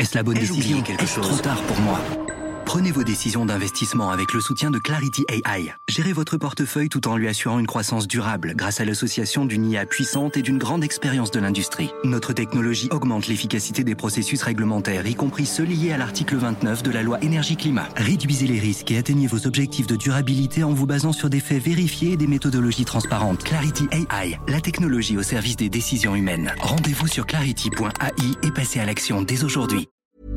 Est-ce la bonne décision? Est-ce trop tard pour moi? Prenez vos décisions d'investissement avec le soutien de Clarity AI. Gérez votre portefeuille tout en lui assurant une croissance durable grâce à l'association d'une IA puissante et d'une grande expérience de l'industrie. Notre technologie augmente l'efficacité des processus réglementaires, y compris ceux liés à l'article 29 de la loi Énergie-Climat. Réduisez les risques et atteignez vos objectifs de durabilité en vous basant sur des faits vérifiés et des méthodologies transparentes. Clarity AI, la technologie au service des décisions humaines. Rendez-vous sur clarity.ai et passez à l'action dès aujourd'hui.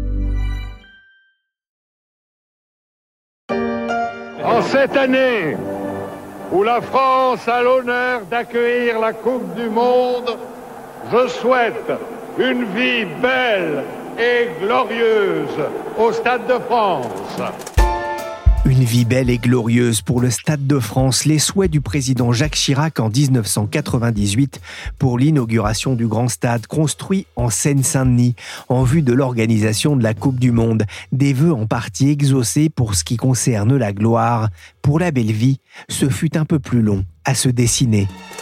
En cette année où la France a l'honneur d'accueillir la Coupe du Monde, je souhaite une vie belle et glorieuse au Stade de France. Une vie belle et glorieuse pour le Stade de France, les souhaits du président Jacques Chirac en 1998 pour l'inauguration du grand stade construit en Seine-Saint-Denis en vue de l'organisation de la Coupe du Monde. Des vœux en partie exaucés pour ce qui concerne la gloire. Pour la belle vie, ce fut un peu plus long à se dessiner.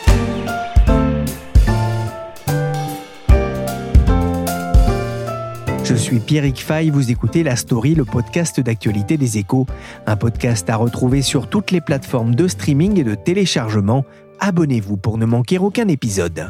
Je suis Pierrick Fay, vous écoutez La Story, le podcast d'actualité des Échos. Un podcast à retrouver sur toutes les plateformes de streaming et de téléchargement. Abonnez-vous pour ne manquer aucun épisode.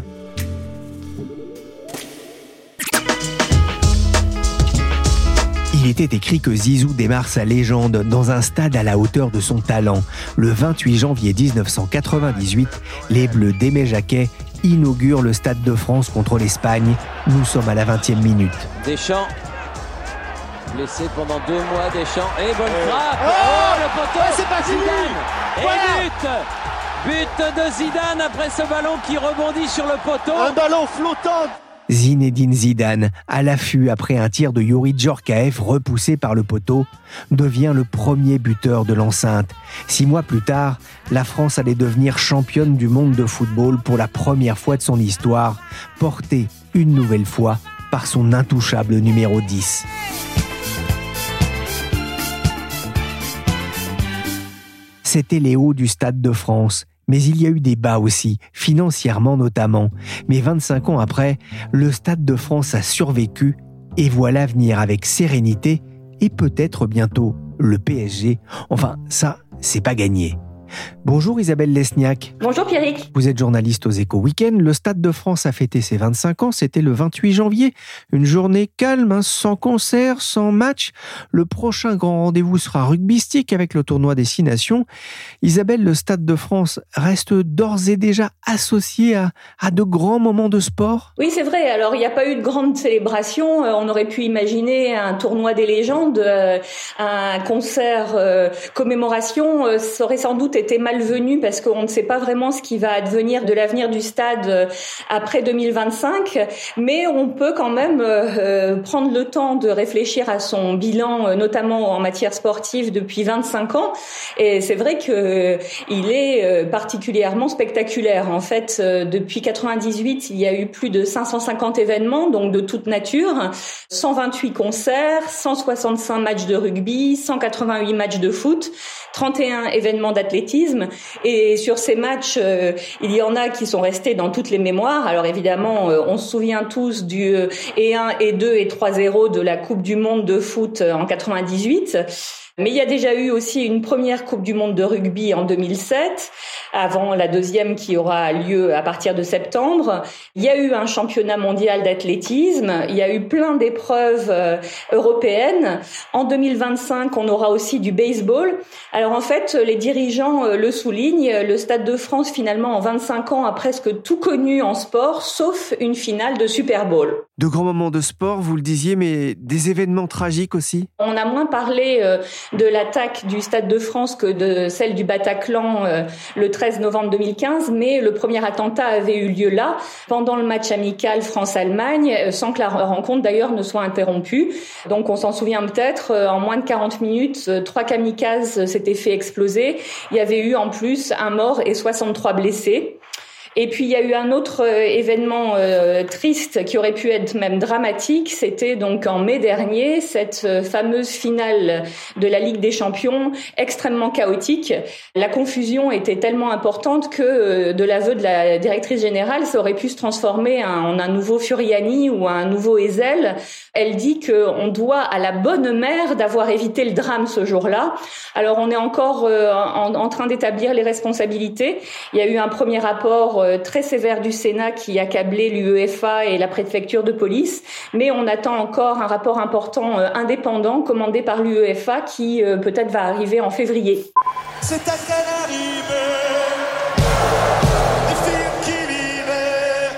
Il était écrit que Zizou démarre sa légende dans un stade à la hauteur de son talent. Le 28 janvier 1998, les Bleus d'Aimé Jacquet inaugure le Stade de France contre l'Espagne. Nous sommes à la 20e minute. Deschamps, blessé pendant 2 mois, Deschamps, et bonne frappe. Oh, le poteau, c'est pas fini. Voilà. Et but de Zidane après ce ballon qui rebondit sur le poteau. Un ballon flottant. Zinedine Zidane, à l'affût après un tir de Youri Djorkaeff repoussé par le poteau, devient le premier buteur de l'enceinte. 6 mois plus tard, la France allait devenir championne du monde de football pour la première fois de son histoire, portée une nouvelle fois par son intouchable numéro 10. C'était les hauts du Stade de France. Mais il y a eu des bas aussi, financièrement notamment. Mais 25 ans après, le Stade de France a survécu et voit l'avenir avec sérénité et peut-être bientôt le PSG. Enfin, ça, c'est pas gagné. Bonjour Isabelle Lesniak. Bonjour Pierrick. Vous êtes journaliste aux Échos Week-end. Le Stade de France a fêté ses 25 ans, c'était le 28 janvier. Une journée calme, sans concert, sans match. Le prochain grand rendez-vous sera rugbystique avec le tournoi des 6 nations. Isabelle, le Stade de France reste d'ores et déjà associé à de grands moments de sport? Oui, c'est vrai. Alors, il n'y a pas eu de grande célébration. On aurait pu imaginer un tournoi des légendes, un concert commémoration. Ça aurait sans doute été malvenu parce qu'on ne sait pas vraiment ce qui va advenir de l'avenir du stade après 2025, mais on peut quand même prendre le temps de réfléchir à son bilan, notamment en matière sportive depuis 25 ans, et c'est vrai que il est particulièrement spectaculaire. En fait, depuis 98, il y a eu plus de 550 événements, donc de toute nature, 128 concerts, 165 matchs de rugby, 188 matchs de foot, 31 événements d'athlétisme. Et sur ces matchs, il y en a qui sont restés dans toutes les mémoires. Alors évidemment, on se souvient tous du E1, E2 et 3-0 de la Coupe du Monde de foot en 98. Mais il y a déjà eu aussi une première Coupe du Monde de rugby en 2007, avant la deuxième qui aura lieu à partir de septembre. Il y a eu un championnat mondial d'athlétisme, il y a eu plein d'épreuves européennes. En 2025, on aura aussi du baseball. Alors en fait, les dirigeants le soulignent, le Stade de France, finalement, en 25 ans, a presque tout connu en sport, sauf une finale de Super Bowl. De grands moments de sport, vous le disiez, mais des événements tragiques aussi? On a moins parlé de l'attaque du Stade de France que de celle du Bataclan le 13 novembre 2015, mais le premier attentat avait eu lieu là, pendant le match amical France-Allemagne, sans que la rencontre d'ailleurs ne soit interrompue. Donc on s'en souvient peut-être, en moins de 40 minutes, 3 kamikazes s'étaient fait exploser. Il y avait eu en plus un mort et 63 blessés. Et puis il y a eu un autre événement triste qui aurait pu être même dramatique, c'était donc en mai dernier, cette fameuse finale de la Ligue des Champions, extrêmement chaotique. La confusion était tellement importante que de l'aveu de la directrice générale, ça aurait pu se transformer en un nouveau Furiani ou un nouveau Ezel. Elle dit qu'on doit à la bonne mère d'avoir évité le drame ce jour-là. Alors on est encore en train d'établir les responsabilités. Il y a eu un premier rapport très sévère du Sénat qui accablait l'UEFA et la préfecture de police, mais on attend encore un rapport important indépendant commandé par l'UEFA qui peut-être va arriver en février. C'est à peine arrivé, les films qui vivaient.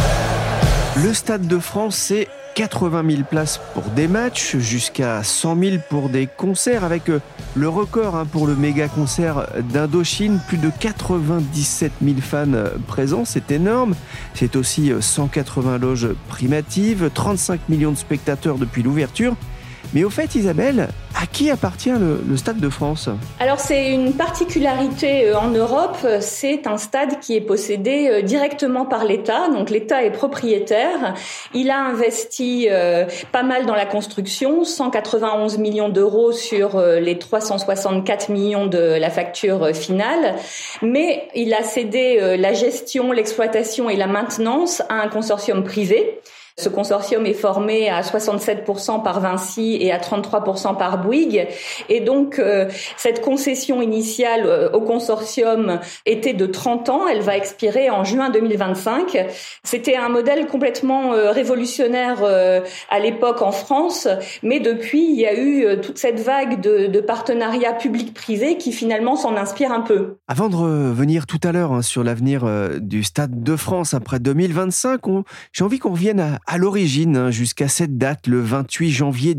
Le Stade de France, c'est 80 000 places pour des matchs, jusqu'à 100 000 pour des concerts, avec le record pour le méga concert d'Indochine, plus de 97 000 fans présents, c'est énorme. C'est aussi 180 loges primatives, 35 millions de spectateurs depuis l'ouverture. Mais au fait, Isabelle, à qui appartient le Stade de France ? Alors c'est une particularité en Europe, c'est un stade qui est possédé directement par l'État, donc l'État est propriétaire. Il a investi pas mal dans la construction, 191 millions d'euros sur les 364 millions de la facture finale, mais il a cédé la gestion, l'exploitation et la maintenance à un consortium privé. Ce consortium est formé à 67% par Vinci et à 33% par Bouygues. Et donc, cette concession initiale au consortium était de 30 ans. Elle va expirer en juin 2025. C'était un modèle complètement révolutionnaire à l'époque en France. Mais depuis, il y a eu toute cette vague de partenariats public-privé qui finalement s'en inspire un peu. Avant de revenir tout à l'heure sur l'avenir du Stade de France après 2025, j'ai envie qu'on revienne à l'origine, jusqu'à cette date, le 28 janvier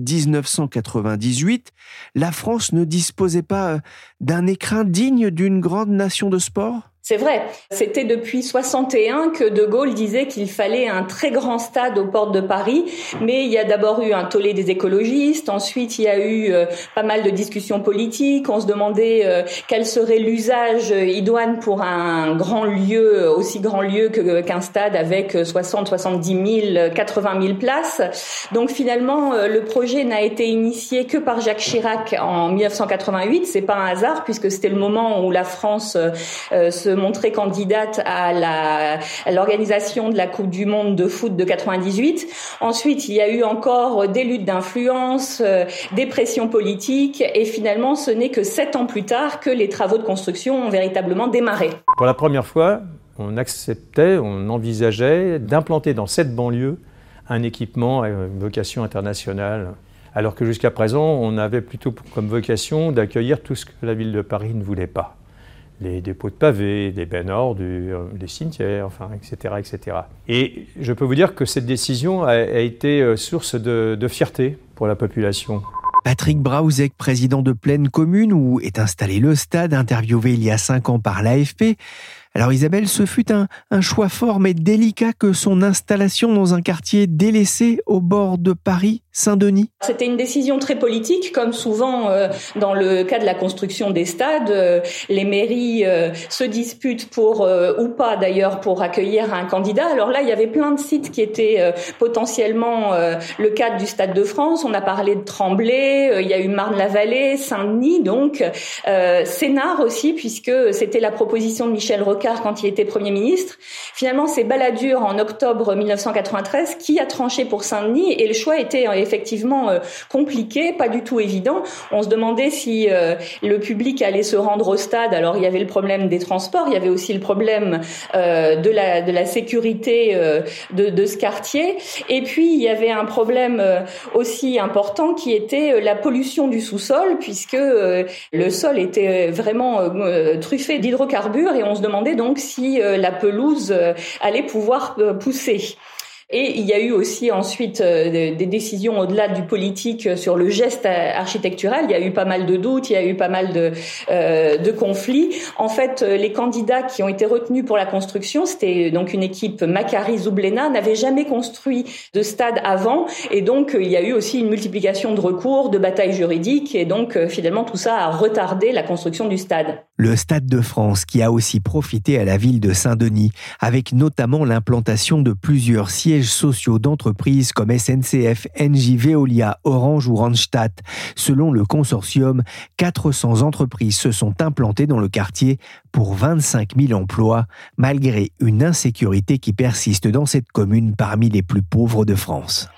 1998, la France ne disposait pas d'un écrin digne d'une grande nation de sport ? C'est vrai. C'était depuis 61 que De Gaulle disait qu'il fallait un très grand stade aux portes de Paris. Mais il y a d'abord eu un tollé des écologistes. Ensuite, il y a eu pas mal de discussions politiques. On se demandait quel serait l'usage idoine pour un grand lieu, aussi grand lieu qu'un stade avec 60, 70 000, 80 000 places. Donc finalement, le projet n'a été initié que par Jacques Chirac en 1988. C'est pas un hasard puisque c'était le moment où la France se montrer candidate à l'organisation de la Coupe du Monde de foot de 98. Ensuite, il y a eu encore des luttes d'influence, des pressions politiques, et finalement, ce n'est que 7 ans plus tard que les travaux de construction ont véritablement démarré. Pour la première fois, on envisageait d'implanter dans cette banlieue un équipement à vocation internationale, alors que jusqu'à présent, on avait plutôt comme vocation d'accueillir tout ce que la ville de Paris ne voulait pas. Les dépôts de pavés, des bennes à ordures, des cimetières, etc., etc. Et je peux vous dire que cette décision a été source de fierté pour la population. Patrick Braouzek, président de Plaine Commune, où est installé le stade, interviewé il y a 5 ans par l'AFP. Alors Isabelle, ce fut un choix fort mais délicat que son installation dans un quartier délaissé au bord de Paris, Saint-Denis. C'était une décision très politique, comme souvent dans le cas de la construction des stades. Les mairies se disputent ou pas d'ailleurs, pour accueillir un candidat. Alors là, il y avait plein de sites qui étaient potentiellement le cadre du Stade de France. On a parlé de Tremblay, il y a eu Marne-la-Vallée, Saint-Denis, donc Sénart aussi, puisque c'était la proposition de Michel Rocard quand il était Premier ministre. Finalement, c'est Balladur en octobre 1993 qui a tranché pour Saint-Denis, et le choix était effectivement compliqué, pas du tout évident. On se demandait si le public allait se rendre au stade. Alors il y avait le problème des transports, il y avait aussi le problème de la sécurité de ce quartier, et puis il y avait un problème aussi important qui était la pollution du sous-sol, puisque le sol était vraiment truffé d'hydrocarbures, et on se demandait donc si la pelouse allait pouvoir pousser. Et il y a eu aussi ensuite des décisions au-delà du politique sur le geste architectural. Il y a eu pas mal de doutes, il y a eu pas mal de conflits. En fait, les candidats qui ont été retenus pour la construction, c'était donc une équipe Macquarie-Zoublena, n'avaient jamais construit de stade avant. Et donc, il y a eu aussi une multiplication de recours, de batailles juridiques. Et donc, finalement, tout ça a retardé la construction du stade. Le Stade de France qui a aussi profité à la ville de Saint-Denis, avec notamment l'implantation de plusieurs sièges sociaux d'entreprises comme SNCF, Engie, Veolia, Orange ou Randstad. Selon le consortium, 400 entreprises se sont implantées dans le quartier pour 25 000 emplois, malgré une insécurité qui persiste dans cette commune parmi les plus pauvres de France.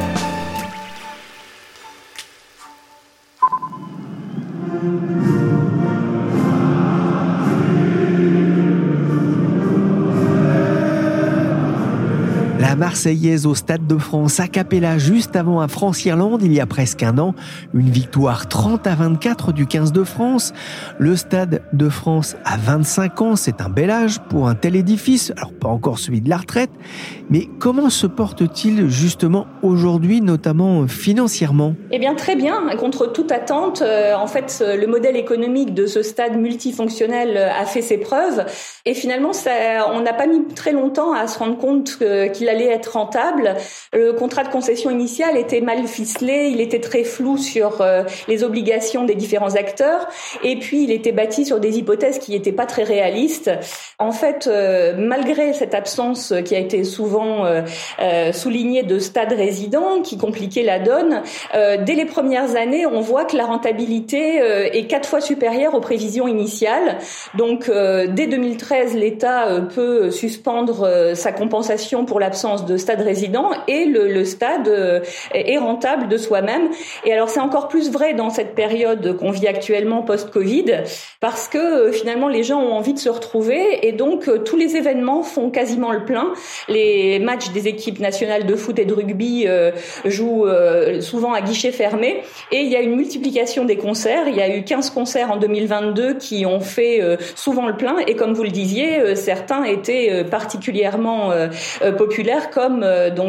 La Marseillaise au Stade de France, a cappella juste avant à France-Irlande, il y a presque un an. Une victoire 30-24 du 15 de France. Le Stade de France a 25 ans, c'est un bel âge pour un tel édifice. Alors pas encore celui de la retraite, mais comment se porte-t-il justement aujourd'hui, notamment financièrement ? Eh bien très bien, contre toute attente. En fait, le modèle économique de ce stade multifonctionnel a fait ses preuves. Et finalement, on n'a pas mis très longtemps à se rendre compte qu'il allait être rentable. Le contrat de concession initial était mal ficelé, il était très flou sur les obligations des différents acteurs, et puis il était bâti sur des hypothèses qui n'étaient pas très réalistes. En fait, malgré cette absence qui a été souvent soulignée de stade résident, qui compliquait la donne, dès les premières années, on voit que la rentabilité est 4 fois supérieure aux prévisions initiales. Donc, dès 2013, l'État peut suspendre sa compensation pour l'absence de stade résident et le stade est rentable de soi-même. Et alors c'est encore plus vrai dans cette période qu'on vit actuellement post-Covid, parce que finalement les gens ont envie de se retrouver et donc tous les événements font quasiment le plein. Les matchs des équipes nationales de foot et de rugby jouent souvent à guichet fermé et il y a une multiplication des concerts. Il y a eu 15 concerts en 2022 qui ont fait souvent le plein et comme vous le disiez, certains étaient particulièrement populaires comme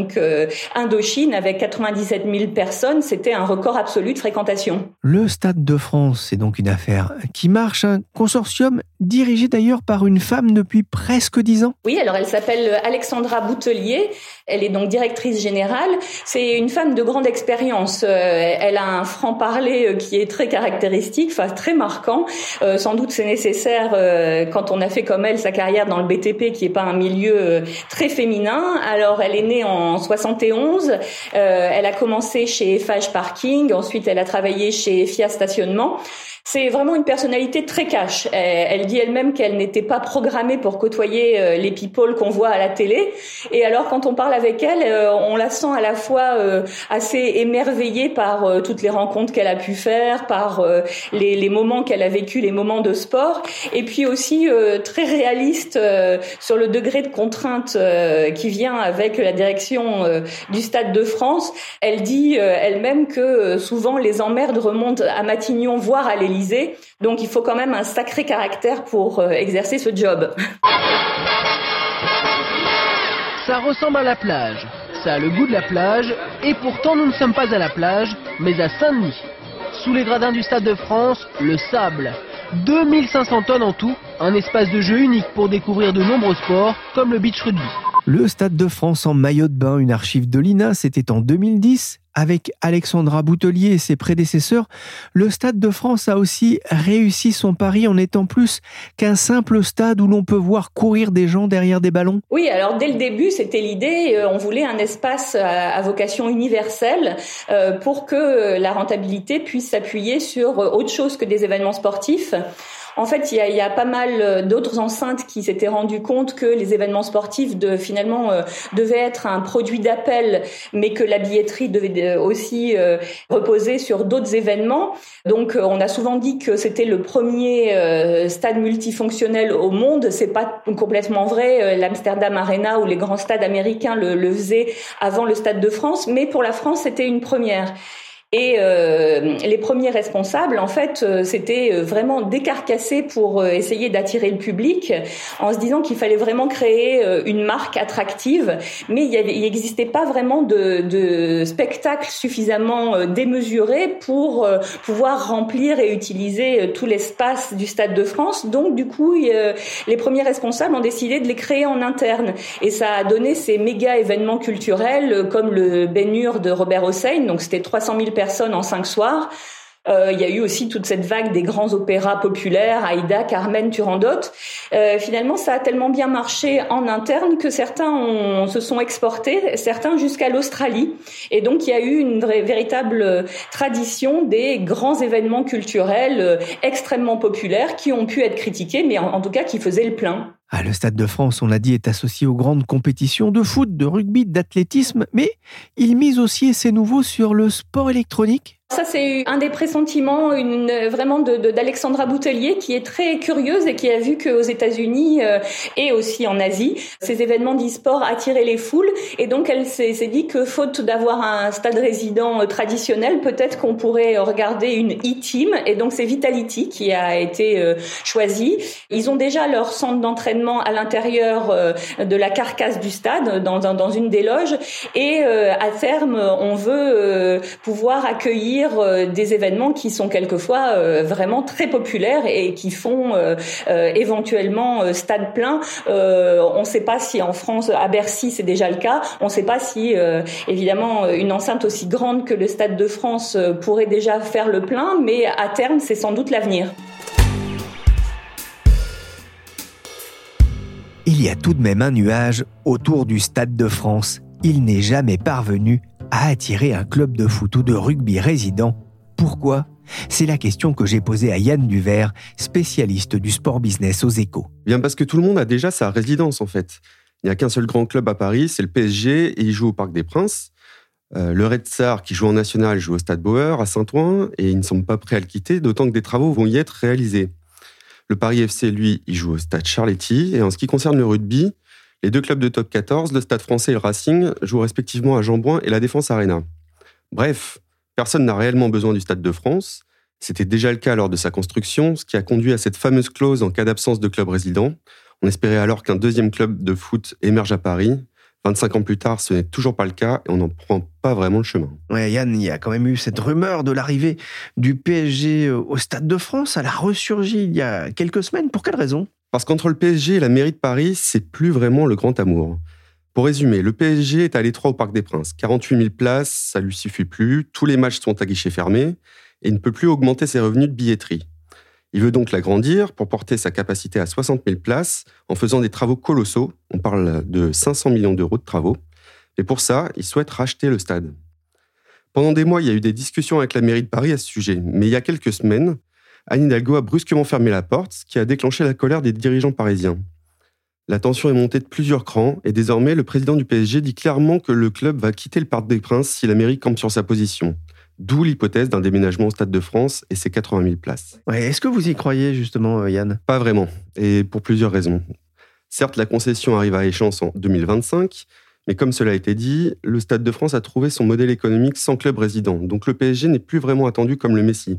Indochine avec 97 000 personnes, c'était un record absolu de fréquentation. Le Stade de France, c'est donc une affaire qui marche, un consortium dirigé d'ailleurs par une femme depuis presque 10 ans. Oui, alors elle s'appelle Alexandra Boutelier, elle est donc directrice générale. C'est une femme de grande expérience, elle a un franc-parler qui est très caractéristique, enfin très marquant. Sans doute c'est nécessaire quand on a fait comme elle sa carrière dans le BTP qui n'est pas un milieu très féminin. Alors, elle est née en 71. Elle a commencé chez Eiffage Parking. Ensuite, elle a travaillé chez Fiat Stationnement. C'est vraiment une personnalité très cash. Elle dit elle-même qu'elle n'était pas programmée pour côtoyer les people qu'on voit à la télé. Et alors, quand on parle avec elle, on la sent à la fois assez émerveillée par toutes les rencontres qu'elle a pu faire, par les moments qu'elle a vécu, les moments de sport, et puis aussi très réaliste sur le degré de contrainte qui vient avec la direction du Stade de France. Elle dit elle-même que souvent les emmerdes remontent à Matignon, voire à l'Élysée. Donc il faut quand même un sacré caractère pour exercer ce job. Ça ressemble à la plage, ça a le goût de la plage, et pourtant nous ne sommes pas à la plage, mais à Saint-Denis. Sous les gradins du Stade de France, le sable. 2500 tonnes en tout, un espace de jeu unique pour découvrir de nombreux sports, comme le beach rugby. Le Stade de France en maillot de bain, une archive de l'INA, c'était en 2010. Avec Alexandra Boutelier et ses prédécesseurs, le Stade de France a aussi réussi son pari en étant plus qu'un simple stade où l'on peut voir courir des gens derrière des ballons. Oui, alors dès le début, c'était l'idée, on voulait un espace à vocation universelle pour que la rentabilité puisse s'appuyer sur autre chose que des événements sportifs. En fait, il y a pas mal d'autres enceintes qui s'étaient rendues compte que les événements sportifs devaient être un produit d'appel, mais que la billetterie devait aussi reposer sur d'autres événements. Donc, on a souvent dit que c'était le premier stade multifonctionnel au monde. C'est pas complètement vrai. L'Amsterdam Arena ou les grands stades américains le faisaient avant le Stade de France, mais pour la France, c'était une première. Et les premiers responsables, en fait, c'était vraiment décarcassés pour essayer d'attirer le public, en se disant qu'il fallait vraiment créer une marque attractive, mais il n'existait pas vraiment de spectacle suffisamment démesuré pour pouvoir remplir et utiliser tout l'espace du Stade de France. Donc, du coup, les premiers responsables ont décidé de les créer en interne. Et ça a donné ces méga événements culturels comme le Ben-Hur de Robert Hossein. Donc, c'était 300 000 personnes en 5 soirs. Il y a eu aussi toute cette vague des grands opéras populaires, Aïda, Carmen, Turandot. Finalement, ça a tellement bien marché en interne que certains se sont exportés, certains jusqu'à l'Australie. Et donc, il y a eu une véritable tradition des grands événements culturels extrêmement populaires qui ont pu être critiqués, mais en tout cas qui faisaient le plein. Ah, le Stade de France, on l'a dit, est associé aux grandes compétitions de foot, de rugby, d'athlétisme, mais il mise aussi, et c'est nouveau, sur le sport électronique. Ça, c'est un des pressentiments vraiment d'Alexandra Boutelier, qui est très curieuse et qui a vu qu'aux États-Unis et aussi en Asie, ces événements d'e-sport attiraient les foules. Et donc, elle s'est dit que faute d'avoir un stade résident traditionnel, peut-être qu'on pourrait regarder une e-team. Et donc, c'est Vitality qui a été choisi. Ils ont déjà leur centre d'entraînement à l'intérieur de la carcasse du stade, dans une des loges. Et à terme, on veut pouvoir accueillir des événements qui sont quelquefois vraiment très populaires et qui font éventuellement stade plein. On ne sait pas si en France, à Bercy, c'est déjà le cas. On ne sait pas si, évidemment, une enceinte aussi grande que le Stade de France pourrait déjà faire le plein, mais à terme, c'est sans doute l'avenir. Il y a tout de même un nuage autour du Stade de France. Il n'est jamais parvenu à attirer un club de foot ou de rugby résident. Pourquoi ? C'est la question que j'ai posée à Yann Duvert, spécialiste du sport business aux Échos. Bien parce que tout le monde a déjà sa résidence en fait. Il n'y a qu'un seul grand club à Paris, c'est le PSG, et il joue au Parc des Princes. Le Red Star, qui joue en national, joue au Stade Bauer à Saint-Ouen, et ils ne sont pas prêts à le quitter, d'autant que des travaux vont y être réalisés. Le Paris FC, lui, il joue au Stade Charletti, et en ce qui concerne le rugby, les deux clubs de top 14, le Stade Français et le Racing, jouent respectivement à Jean-Bouin et la Défense Arena. Bref, personne n'a réellement besoin du Stade de France. C'était déjà le cas lors de sa construction, ce qui a conduit à cette fameuse clause en cas d'absence de club résident. On espérait alors qu'un deuxième club de foot émerge à Paris. 25 ans plus tard, ce n'est toujours pas le cas et on n'en prend pas vraiment le chemin. Ouais, Yann, il y a quand même eu cette rumeur de l'arrivée du PSG au Stade de France. Elle a ressurgi il y a quelques semaines. Pour quelle raison ? Parce qu'entre le PSG et la mairie de Paris, c'est plus vraiment le grand amour. Pour résumer, le PSG est à l'étroit au Parc des Princes. 48 000 places, ça lui suffit plus. Tous les matchs sont à guichet fermé et il ne peut plus augmenter ses revenus de billetterie. Il veut donc l'agrandir pour porter sa capacité à 60 000 places en faisant des travaux colossaux. On parle de 500 millions d'euros de travaux. Et pour ça, il souhaite racheter le stade. Pendant des mois, il y a eu des discussions avec la mairie de Paris à ce sujet. Mais il y a quelques semaines, Anne Hidalgo a brusquement fermé la porte, ce qui a déclenché la colère des dirigeants parisiens. La tension est montée de plusieurs crans et désormais, le président du PSG dit clairement que le club va quitter le Parc des Princes si la mairie campe sur sa position. D'où l'hypothèse d'un déménagement au Stade de France et ses 80 000 places. Ouais, est-ce que vous y croyez justement, Yann ? Pas vraiment, et pour plusieurs raisons. Certes, la concession arrive à échéance en 2025, mais comme cela a été dit, le Stade de France a trouvé son modèle économique sans club résident, donc le PSG n'est plus vraiment attendu comme le Messie.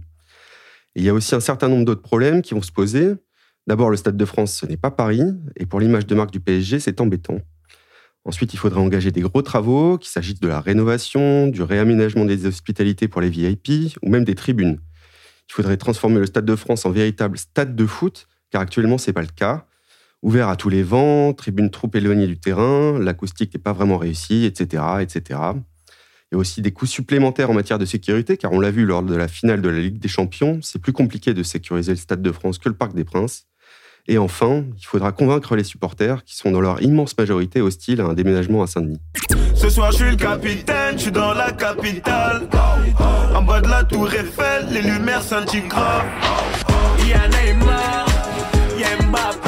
Et il y a aussi un certain nombre d'autres problèmes qui vont se poser. D'abord, le Stade de France, ce n'est pas Paris, et pour l'image de marque du PSG, c'est embêtant. Ensuite, il faudrait engager des gros travaux, qu'il s'agisse de la rénovation, du réaménagement des hospitalités pour les VIP, ou même des tribunes. Il faudrait transformer le Stade de France en véritable stade de foot, car actuellement, ce n'est pas le cas. Ouvert à tous les vents, tribune trop éloignée du terrain, l'acoustique n'est pas vraiment réussie, etc., etc. Il y a aussi des coûts supplémentaires en matière de sécurité, car on l'a vu lors de la finale de la Ligue des Champions, c'est plus compliqué de sécuriser le Stade de France que le Parc des Princes. Et enfin, il faudra convaincre les supporters, qui sont dans leur immense majorité hostiles à un déménagement à Saint-Denis. Ce soir je suis le capitaine, je suis dans la capitale. En bas de la tour Eiffel, les lumières scintigraphes. Il y a Neymar, il y a Mbappé.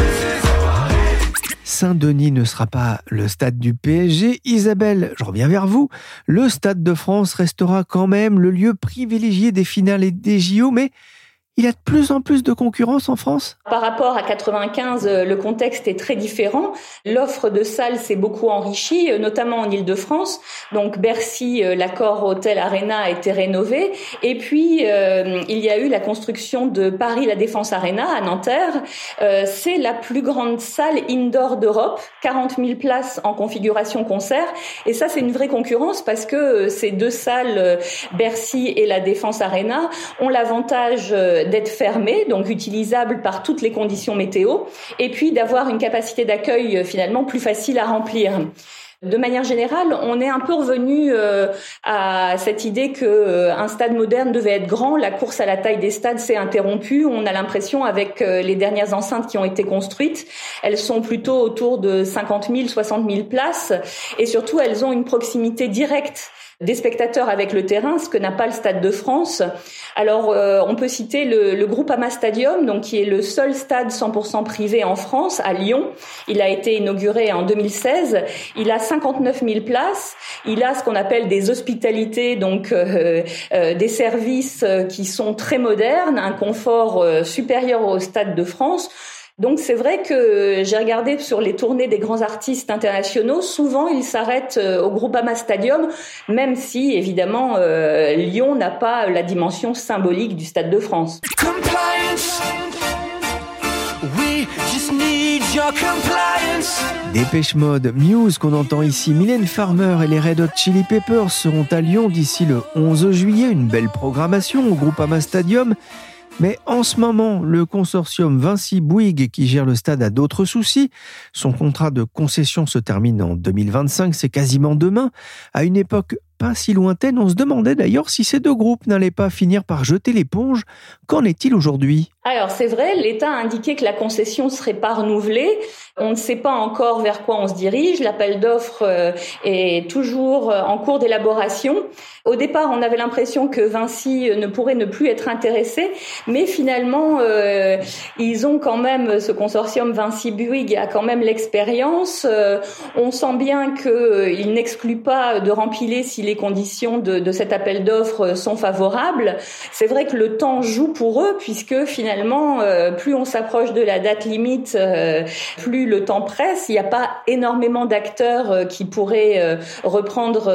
Saint-Denis ne sera pas le stade du PSG. Isabelle, je reviens vers vous. Le Stade de France restera quand même le lieu privilégié des finales et des JO, mais Il y a de plus en plus de concurrence en France ? Par rapport à 95, le contexte est très différent. L'offre de salles s'est beaucoup enrichie, notamment en Île-de-France. Donc Bercy, l'Accor Hotel Arena a été rénové. Et puis, il y a eu la construction de Paris La Défense Arena à Nanterre. C'est la plus grande salle indoor d'Europe, 40 000 places en configuration concert. Et ça, c'est une vraie concurrence parce que ces deux salles, Bercy et La Défense Arena, ont l'avantage d'être fermées, donc utilisables par toutes les conditions météo, et puis d'avoir une capacité d'accueil finalement plus facile à remplir. De manière générale, on est un peu revenu à cette idée que un stade moderne devait être grand. La course à la taille des stades s'est interrompue. On a l'impression, avec les dernières enceintes qui ont été construites, elles sont plutôt autour de 50 000, 60 000 places, et surtout elles ont une proximité directe des spectateurs avec le terrain, ce que n'a pas le Stade de France. Alors, on peut citer le Groupama Stadium, donc qui est le seul stade 100% privé en France, à Lyon. Il a été inauguré en 2016. Il a 59 000 places. Il a ce qu'on appelle des hospitalités, donc des services qui sont très modernes, un confort supérieur au Stade de France. Donc c'est vrai que j'ai regardé sur les tournées des grands artistes internationaux, souvent ils s'arrêtent au Groupama Stadium, même si évidemment Lyon n'a pas la dimension symbolique du Stade de France. Dépêche Mode, Muse qu'on entend ici, Mylène Farmer et les Red Hot Chili Peppers seront à Lyon d'ici le 11 juillet, une belle programmation au Groupama Stadium. Mais en ce moment, le consortium Vinci Bouygues, qui gère le stade, a d'autres soucis. Son contrat de concession se termine en 2025, c'est quasiment demain. À une époque pas si lointaine, on se demandait d'ailleurs si ces deux groupes n'allaient pas finir par jeter l'éponge. Qu'en est-il aujourd'hui ? Alors c'est vrai, l'État a indiqué que la concession ne serait pas renouvelée. On ne sait pas encore vers quoi on se dirige. L'appel d'offres est toujours en cours d'élaboration. Au départ, on avait l'impression que Vinci ne pourrait ne plus être intéressé, mais finalement, ils ont quand même, ce consortium Vinci Bouygues a quand même l'expérience. On sent bien qu'il n'exclut pas de rempiler si les conditions de cet appel d'offres sont favorables. C'est vrai que le temps joue pour eux, puisque finalement, plus on s'approche de la date limite, plus le temps presse. Il n'y a pas énormément d'acteurs qui pourraient reprendre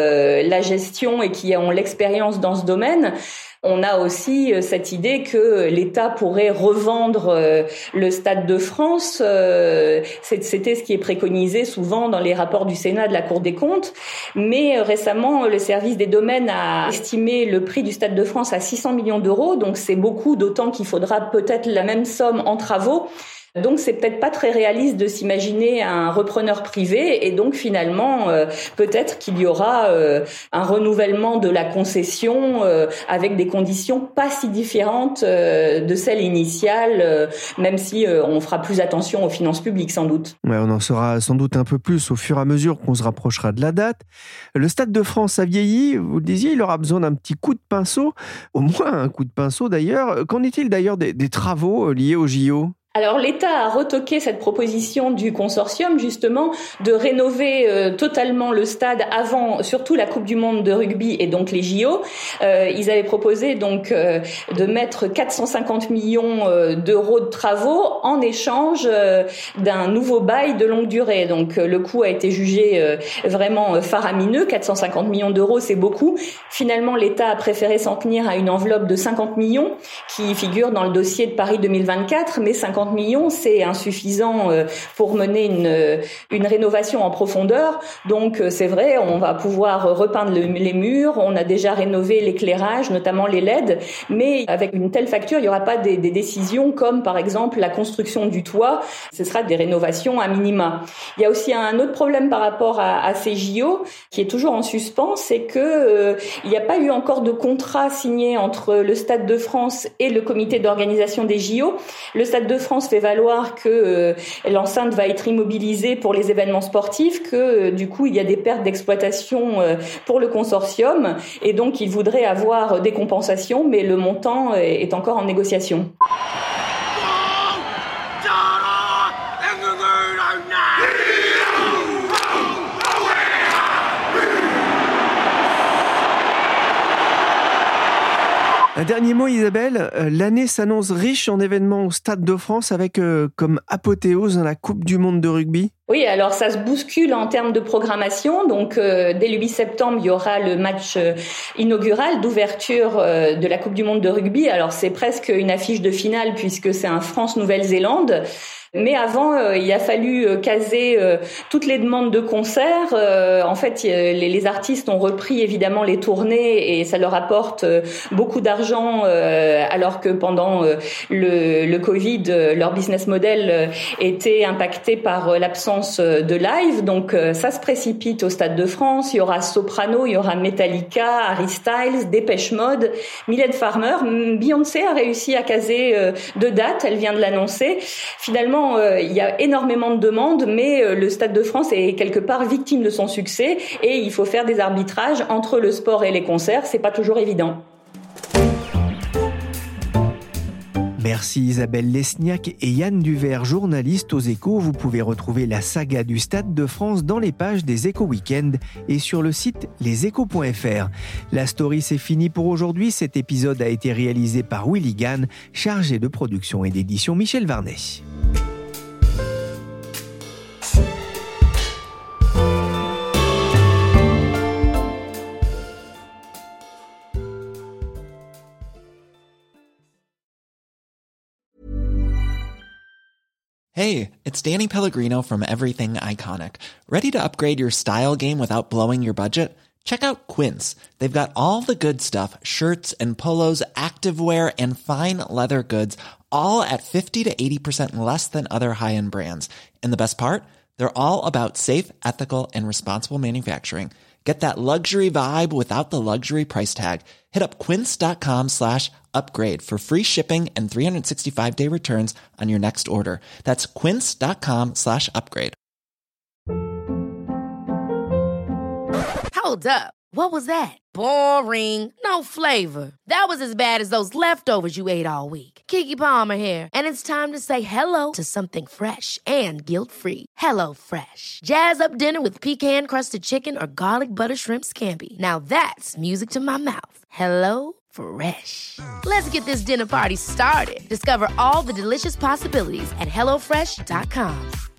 la gestion et qui ont l'expérience dans ce domaine. On a aussi cette idée que l'État pourrait revendre le Stade de France. C'était ce qui est préconisé souvent dans les rapports du Sénat de la Cour des comptes. Mais récemment, le service des domaines a estimé le prix du Stade de France à 600 millions d'euros. Donc c'est beaucoup, d'autant qu'il faudra peut-être la même somme en travaux. Donc c'est peut-être pas très réaliste de s'imaginer un repreneur privé, et donc finalement peut-être qu'il y aura un renouvellement de la concession avec des conditions pas si différentes de celles initiales, même si on fera plus attention aux finances publiques sans doute. Ouais, on en saura sans doute un peu plus au fur et à mesure qu'on se rapprochera de la date. Le Stade de France a vieilli, vous le disiez, il aura besoin d'un petit coup de pinceau, au moins un coup de pinceau d'ailleurs. Qu'en est-il d'ailleurs des travaux liés au JO ? Alors l'État a retoqué cette proposition du consortium justement de rénover totalement le stade avant surtout la Coupe du Monde de rugby et donc les JO. Ils avaient proposé donc de mettre 450 millions d'euros de travaux en échange d'un nouveau bail de longue durée. Donc le coût a été jugé vraiment faramineux. 450 millions d'euros, c'est beaucoup. Finalement, l'État a préféré s'en tenir à une enveloppe de 50 millions qui figure dans le dossier de Paris 2024, mais 50 millions, c'est insuffisant pour mener une rénovation en profondeur. Donc c'est vrai, on va pouvoir repeindre les murs, on a déjà rénové l'éclairage, notamment les LED, mais avec une telle facture, il n'y aura pas des décisions comme par exemple la construction du toit, ce sera des rénovations à minima. Il y a aussi un autre problème par rapport à ces JO qui est toujours en suspens, c'est que il n'y a pas eu encore de contrat signé entre le Stade de France et le comité d'organisation des JO. Le Stade de France fait valoir que l'enceinte va être immobilisée pour les événements sportifs, que du coup il y a des pertes d'exploitation pour le consortium et donc il voudrait avoir des compensations, mais le montant est encore en négociation. Un dernier mot, Isabelle. L'année s'annonce riche en événements au Stade de France avec comme apothéose la Coupe du Monde de rugby. Oui, alors ça se bouscule en termes de programmation. Donc, dès le 8 septembre, il y aura le match inaugural d'ouverture de la Coupe du Monde de rugby. Alors, c'est presque une affiche de finale puisque c'est un France-Nouvelle-Zélande. Mais avant, il a fallu caser toutes les demandes de concerts. En fait, les artistes ont repris évidemment les tournées et ça leur apporte beaucoup d'argent, alors que pendant le Covid, leur business model était impacté par l'absence de live. Donc ça se précipite au Stade de France. Il y aura Soprano, il y aura Metallica, Harry Styles, Dépêche Mode, Mylène Farmer. Beyoncé a réussi à caser 2 dates, elle vient de l'annoncer. Finalement, il y a énormément de demandes, mais le Stade de France est quelque part victime de son succès et il faut faire des arbitrages entre le sport et les concerts. C'est pas toujours évident. Merci Isabelle Lesniak et Yann Duvert, journalistes aux Échos. Vous pouvez retrouver la saga du Stade de France dans les pages des Échos Week-end et sur le site leséchos.fr. La story, c'est fini pour aujourd'hui. Cet épisode a été réalisé par Willy Gann, chargé de production et d'édition Michel Varnet. Hey, it's Danny Pellegrino from Everything Iconic. Ready to upgrade your style game without blowing your budget? Check out Quince. They've got all the good stuff, shirts and polos, activewear, and fine leather goods, all at 50 to 80% less than other high-end brands. And the best part? They're all about safe, ethical, and responsible manufacturing. Get that luxury vibe without the luxury price tag. Hit up quince.com/upgrade for free shipping and 365-day returns on your next order. That's quince.com/upgrade. Hold up. What was that? Boring. No flavor. That was as bad as those leftovers you ate all week. Keke Palmer here, and it's time to say hello to something fresh and guilt-free. HelloFresh. Jazz up dinner with pecan-crusted chicken or garlic butter shrimp scampi. Now that's music to my mouth. HelloFresh. Let's get this dinner party started. Discover all the delicious possibilities at HelloFresh.com.